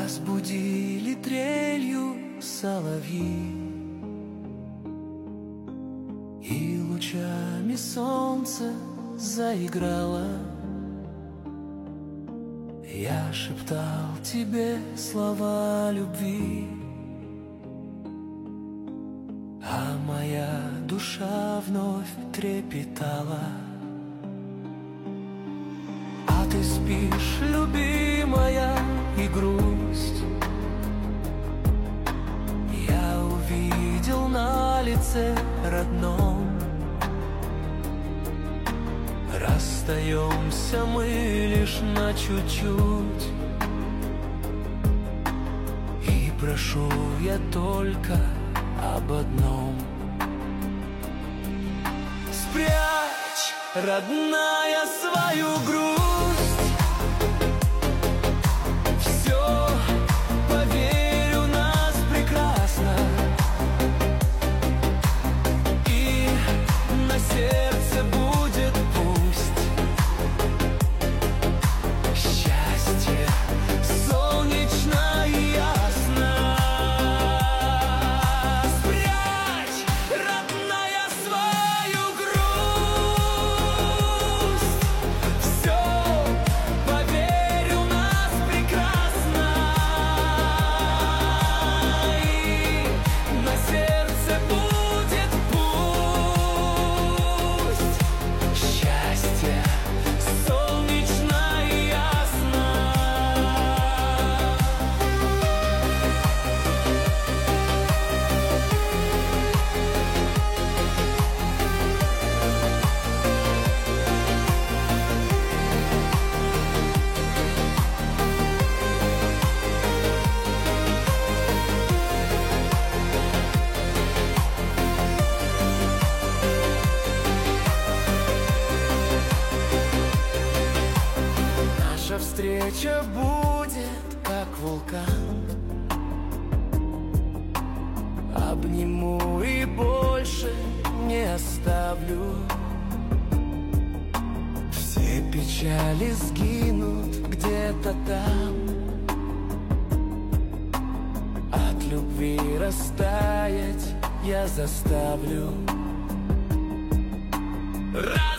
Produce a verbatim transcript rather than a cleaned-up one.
разбудили трелью соловьи, и лучами солнца заиграло. Я шептал тебе слова любви, а моя душа вновь трепетала. А ты спишь, любимая, и грусть я увидел на лице родном. Расстаемся мы лишь на чуть-чуть, и прошу я только об одном: спрячь, родная, свою грусть. Все, поверь, у нас прекрасно, и на сердце будет пусть счастье солнечно и ясно. Спрячь, родная, свою грусть. Все, поверь, у нас прекрасно, и на сердце будет пусть счастье солнечно и ясно. Наша встреча будет как вулкан. Обниму и больше не оставлю. Все печали сгинут где-то там. От любви растаять я заставлю.